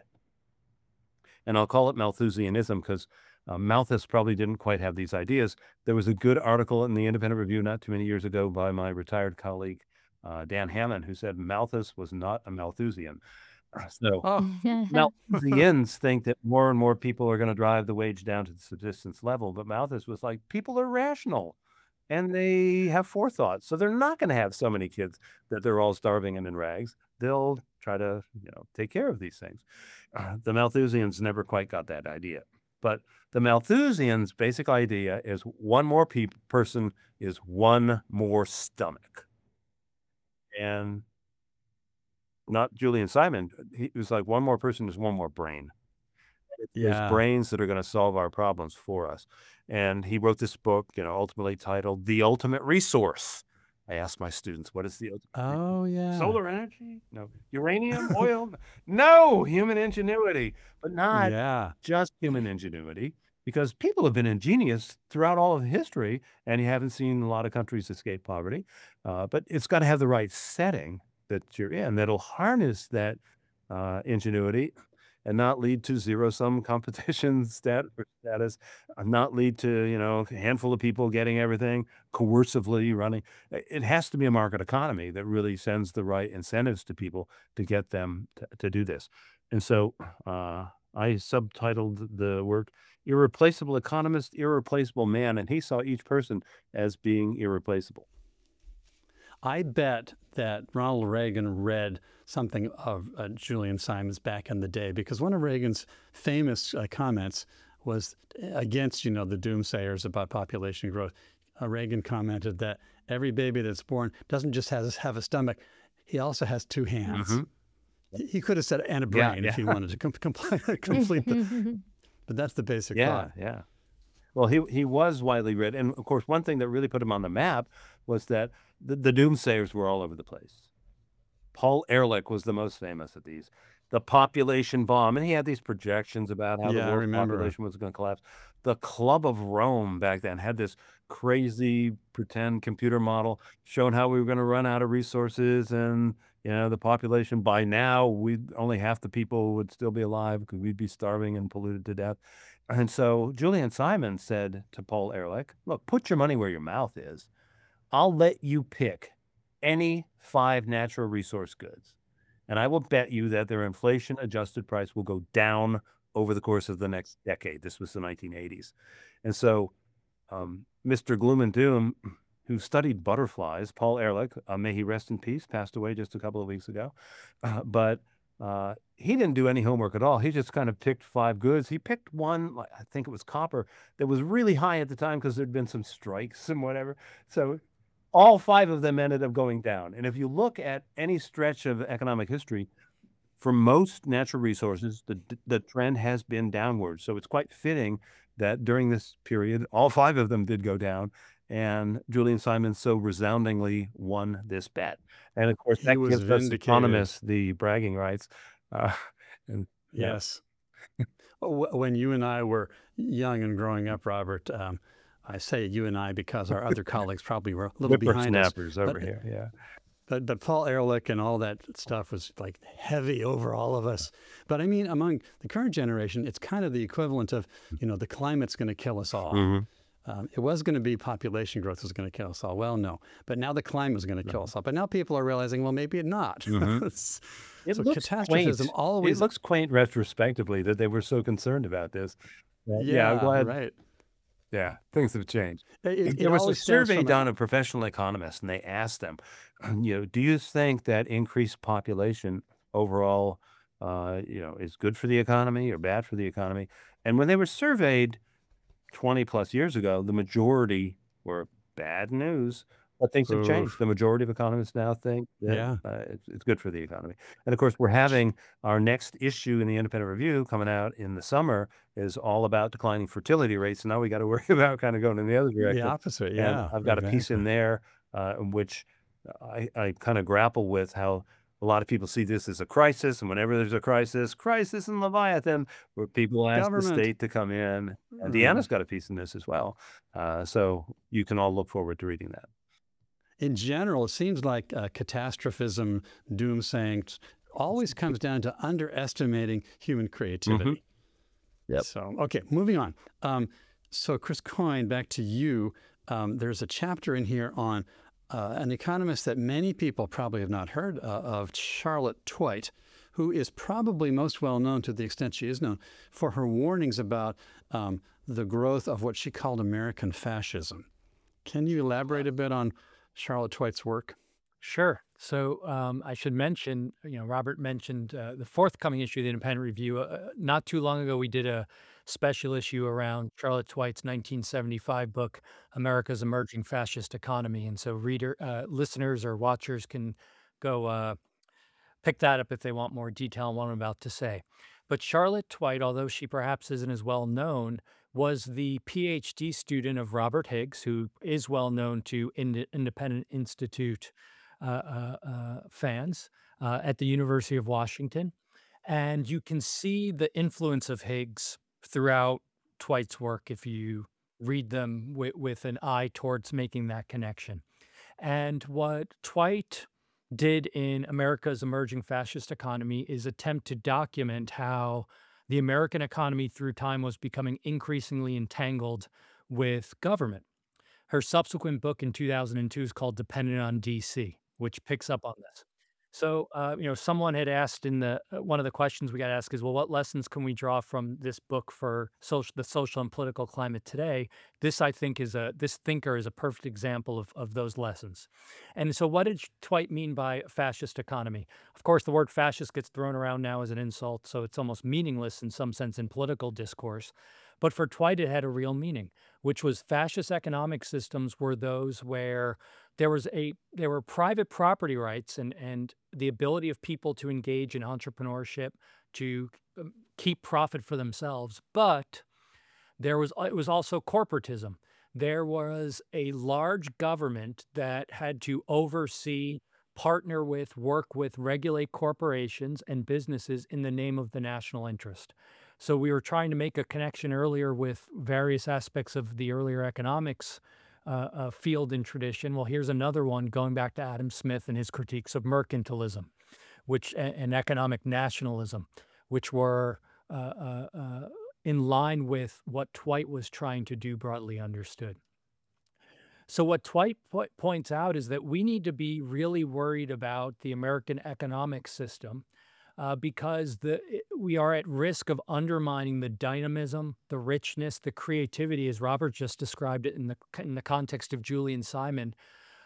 And I'll call it Malthusianism because Malthus probably didn't quite have these ideas. There was a good article in the Independent Review not too many years ago by my retired colleague, Dan Hammond, who said Malthus was not a Malthusian. So Oh, Malthusians think that more and more people are going to drive the wage down to the subsistence level. But Malthus was like, people are rational and they have forethought. So they're not going to have so many kids that they're all starving and in rags. They'll try to, take care of these things. The Malthusians never quite got that idea. But the Malthusians' basic idea is one more person is one more stomach. And not Julian Simon. He was like, one more person is one more brain. There's yeah. brains that are going to solve our problems for us. And he wrote this book, ultimately titled The Ultimate Resource. I asked my students, what is the ultimate resource? Oh, yeah. Solar energy? No. Uranium? Oil? No. Human ingenuity. But not Yeah. just human ingenuity, because people have been ingenious throughout all of history, and you haven't seen a lot of countries escape poverty. But it's got to have the right setting that you're in that'll harness that ingenuity and not lead to zero-sum competition status, not lead to, a handful of people getting everything, coercively running. It has to be a market economy that really sends the right incentives to people to get them to do this. And so I subtitled the work, Irreplaceable Economist, Irreplaceable Man, and he saw each person as being irreplaceable. I bet that Ronald Reagan read something of Julian Simons back in the day, because one of Reagan's famous comments was against, the doomsayers about population growth. Reagan commented that every baby that's born doesn't just have a stomach, he also has two hands. He could have said and a brain if he wanted to complete the, but that's the basic thought. Yeah. Well, he was widely read, and of course, one thing that really put him on the map was that the doomsayers were all over the place. Paul Ehrlich was the most famous of these. The population bomb, and he had these projections about how the Yeah, I world's remember. population was going to collapse. The Club of Rome back then had this crazy pretend computer model showing how we were going to run out of resources, and the population by now, only half the people would still be alive because we'd be starving and polluted to death. And so Julian Simon said to Paul Ehrlich, "Look, put your money where your mouth is. I'll let you pick any 5 natural resource goods, and I will bet you that their inflation-adjusted price will go down over the course of the next decade." This was the 1980s. And so Mr. Gloom and Doom, who studied butterflies, Paul Ehrlich, may he rest in peace, passed away just a couple of weeks ago. But he didn't do any homework at all. He just kind of picked 5 goods. He picked one, I think it was copper, that was really high at the time because there'd been some strikes and whatever. So all 5 of them ended up going down. And if you look at any stretch of economic history, for most natural resources, the trend has been downward. So it's quite fitting that during this period, all 5 of them did go down. And Julian Simon so resoundingly won this bet. And of course, He that was gives us vindicated. economists the bragging rights. And Yes. When you and I were young and growing up, Robert, I say you and I because our other colleagues probably were a little behind us. whippersnappers over here. Yeah. But Paul Ehrlich and all that stuff was like heavy over all of us. But I mean, among the current generation, it's kind of the equivalent of, the climate's going to kill us all. It was going to be population growth was going to kill us all. Well, no. But now the climate is going to kill us all. But now people are realizing, well, maybe it not. It So looks catastrophism quaint. always. It looks quaint retrospectively that they were so concerned about this. Yeah, I'm glad. right. Yeah, things have changed. It There was a always stems survey from done of professional economists, and they asked them, do you think that increased population overall, is good for the economy or bad for the economy? And when they were surveyed 20 plus years ago, the majority were bad news. But things have changed. Oof. The majority of economists now think that Yeah. it's good for the economy. And of course, we're having our next issue in the Independent Review coming out in the summer is all about declining fertility rates. So now we got to worry about kind of going in the other The direction. opposite. And Yeah. I've got a piece in exactly. there in which I kind of grapple with how a lot of people see this as a crisis. And whenever there's a crisis in Leviathan, where people ask the Government. state to come in. And Mm. Deanna's got a piece in this as well. So you can all look forward to reading that. In general, it seems like catastrophism, doomsaying, always comes down to underestimating human creativity. Yep. So, okay, moving on. So, Chris Coyne, back to you. There's a chapter in here on an economist that many people probably have not heard of, Charlotte Twite, who is probably most well known, to the extent she is known, for her warnings about the growth of what she called American fascism. Can you elaborate a bit on Charlotte Twite's work? Sure. So I should mention, Robert mentioned the forthcoming issue of the Independent Review. Not too long ago, we did a special issue around Charlotte Twite's 1975 book, America's Emerging Fascist Economy. And so listeners or watchers can go pick that up if they want more detail on what I'm about to say. But Charlotte Twite, although she perhaps isn't as well known, was the PhD student of Robert Higgs, who is well known to Independent Institute fans at the University of Washington. And you can see the influence of Higgs throughout Twite's work if you read them with an eye towards making that connection. And what Twite did in America's Emerging Fascist Economy is attempt to document how the American economy through time was becoming increasingly entangled with government. Her subsequent book in 2002 is called Dependent on DC, which picks up on this. So, someone had asked in the one of the questions we got asked is, well, what lessons can we draw from this book for the social and political climate today? This, I think, this thinker is a perfect example of those lessons. And so, what did Twite mean by fascist economy? Of course, the word fascist gets thrown around now as an insult, so it's almost meaningless in some sense in political discourse. But for Twite, it had a real meaning, which was fascist economic systems were those where there were private property rights and the ability of people to engage in entrepreneurship to keep profit for themselves, but it was also corporatism. There was a large government that had to oversee, partner with, work with, regulate corporations and businesses in the name of the national interest. So we were trying to make a connection earlier with various aspects of the earlier economics field and tradition. Well, here's another one going back to Adam Smith and his critiques of mercantilism, and economic nationalism, which were in line with what Twite was trying to do, broadly understood. So what Twite points out is that we need to be really worried about the American economic system because we are at risk of undermining the dynamism, the richness, the creativity, as Robert just described it in the context of Julian Simon,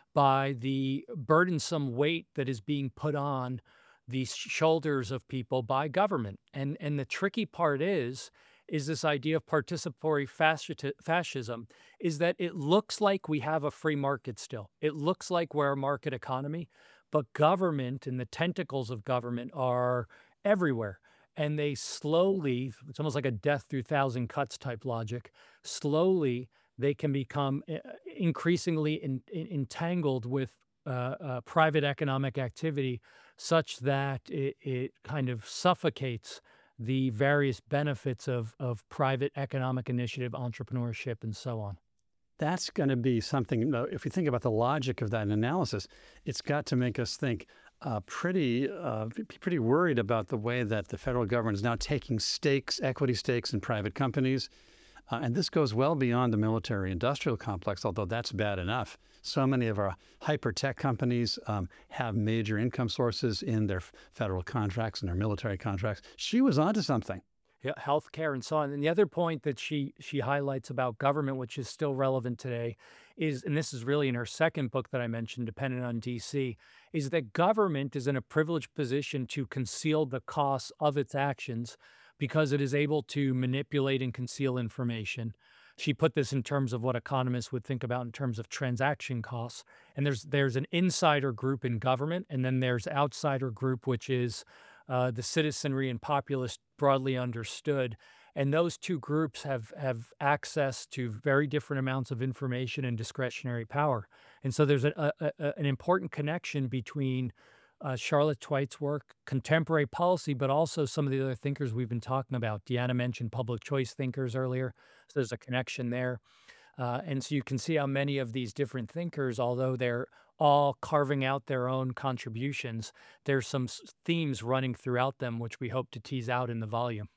by the burdensome weight that is being put on the shoulders of people by government. And the tricky part is this idea of participatory fascism, is that it looks like we have a free market still. It looks like we're a market economy, but government and the tentacles of government are everywhere. And they slowly, it's almost like a death through thousand cuts type logic, slowly they can become increasingly entangled with private economic activity such that it kind of suffocates the various benefits of private economic initiative, entrepreneurship, and so on. That's going to be something, if we think about the logic of that analysis, it's got to make us think pretty worried about the way that the federal government is now taking equity stakes in private companies. And this goes well beyond the military industrial complex, although that's bad enough. So many of our hyper-tech companies have major income sources in their federal contracts and their military contracts. She was onto something. Yeah, healthcare and so on. And the other point that she highlights about government, which is still relevant today, is, and this is really in her second book that I mentioned, Dependent on DC, is that government is in a privileged position to conceal the costs of its actions because it is able to manipulate and conceal information. She put this in terms of what economists would think about in terms of transaction costs. And there's an insider group in government, and then there's outsider group, which is the citizenry and populace broadly understood. And those two groups have access to very different amounts of information and discretionary power. And so there's an important connection between Charlotte Twite's work, contemporary policy, but also some of the other thinkers we've been talking about. Deanna mentioned public choice thinkers earlier, so there's a connection there. And so you can see how many of these different thinkers, although they're all carving out their own contributions, there's some themes running throughout them, which we hope to tease out in the volume.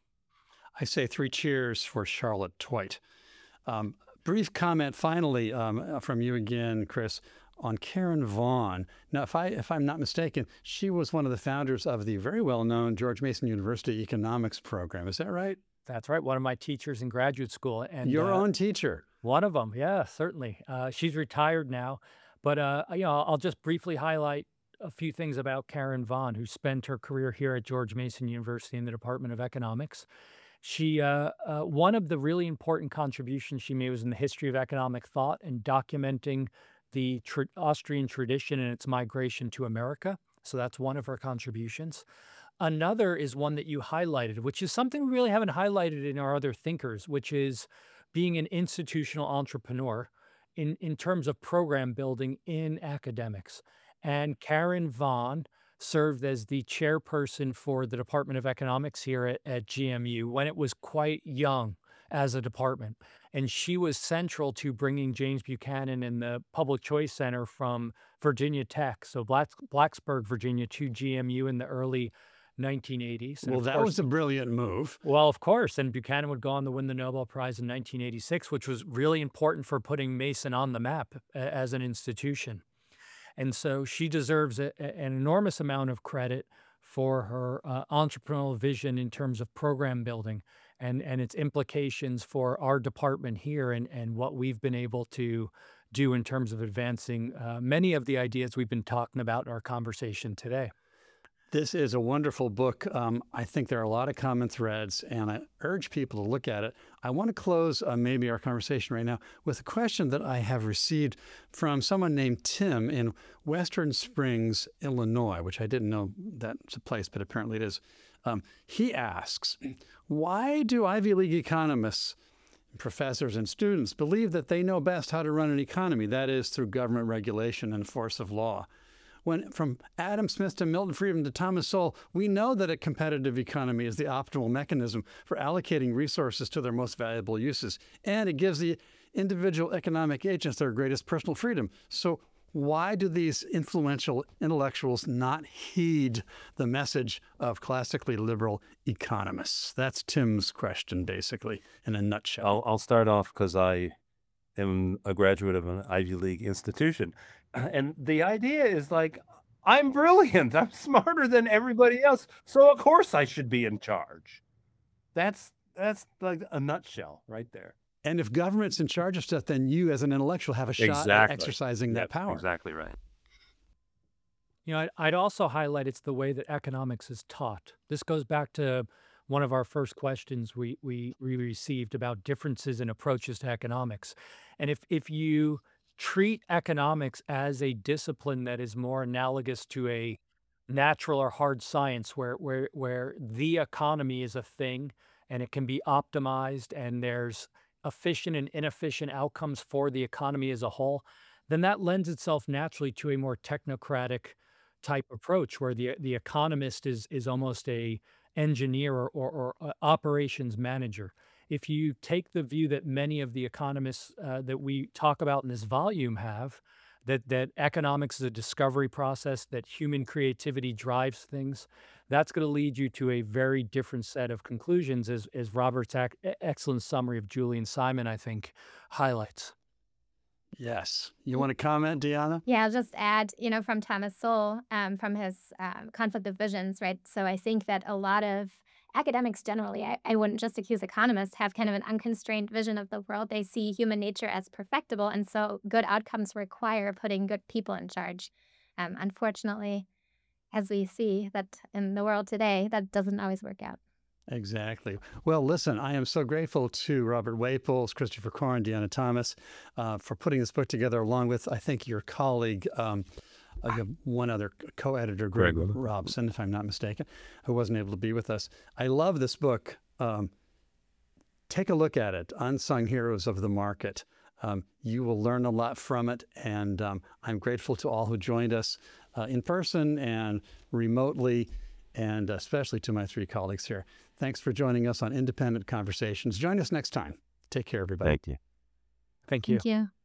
I say 3 cheers for Charlotte Twite. Brief comment finally from you again, Chris, on Karen Vaughn. Now, if I'm not mistaken, she was one of the founders of the very well-known George Mason University economics program. Is that right? That's right. One of my teachers in graduate school. And your own teacher. One of them. Yeah, certainly. She's retired now. But, I'll just briefly highlight a few things about Karen Vaughn, who spent her career here at George Mason University in the Department of Economics. She, one of the really important contributions she made was in the history of economic thought and documenting the Austrian tradition and its migration to America. So that's one of her contributions. Another is one that you highlighted, which is something we really haven't highlighted in our other thinkers, which is being an institutional entrepreneur in terms of program building in academics. And Karen Vaughn served as the chairperson for the Department of Economics here at GMU when it was quite young as a department. And she was central to bringing James Buchanan and the Public Choice Center from Virginia Tech, so Blacksburg, Virginia, to GMU in the early 1980s. Well, that was a brilliant move. Well, of course. And Buchanan would go on to win the Nobel Prize in 1986, which was really important for putting Mason on the map as an institution. And so she deserves an enormous amount of credit for her entrepreneurial vision in terms of program building and its implications for our department here and what we've been able to do in terms of advancing many of the ideas we've been talking about in our conversation today. This is a wonderful book. I think there are a lot of common threads, and I urge people to look at it. I want to close maybe our conversation right now with a question that I have received from someone named Tim in Western Springs, Illinois, which I didn't know that's a place, but apparently it is. He asks, why do Ivy League economists, professors, and students believe that they know best how to run an economy, that is, through government regulation and force of law? When from Adam Smith to Milton Friedman to Thomas Sowell, we know that a competitive economy is the optimal mechanism for allocating resources to their most valuable uses, and it gives the individual economic agents their greatest personal freedom. So why do these influential intellectuals not heed the message of classically liberal economists? That's Tim's question, basically, in a nutshell. I'll start off because I am a graduate of an Ivy League institution. And the idea is like, I'm brilliant. I'm smarter than everybody else. So of course I should be in charge. That's like a nutshell right there. And if government's in charge of stuff, then you as an intellectual have a shot at exercising that power. Exactly right. You know, I'd also highlight it's the way that economics is taught. This goes back to one of our first questions we received about differences in approaches to economics. And if you treat economics as a discipline that is more analogous to a natural or hard science where the economy is a thing and it can be optimized and there's efficient and inefficient outcomes for the economy as a whole, then that lends itself naturally to a more technocratic type approach where the economist is almost a engineer or operations manager. If you take the view that many of the economists that we talk about in this volume have, that economics is a discovery process, that human creativity drives things, that's going to lead you to a very different set of conclusions, as Robert's excellent summary of Julian Simon, I think, highlights. Yes. You want to comment, Deanna? Yeah, I'll just add, from Thomas Sowell, from his Conflict of Visions, right? So I think that a lot of academics generally, I wouldn't just accuse economists, have kind of an unconstrained vision of the world. They see human nature as perfectible, and so good outcomes require putting good people in charge. Unfortunately, as we see that in the world today, that doesn't always work out. Exactly. Well, listen, I am so grateful to Robert Waples, Christopher Korn, Deanna Thomas for putting this book together, along with, I think, your colleague, one other co-editor, Greg Robson, if I'm not mistaken, who wasn't able to be with us. I love this book. Take a look at it, Unsung Heroes of the Market. You will learn a lot from it, and I'm grateful to all who joined us in person and remotely, and especially to my three colleagues here. Thanks for joining us on Independent Conversations. Join us next time. Take care, everybody. Thank you. Thank you. Thank you.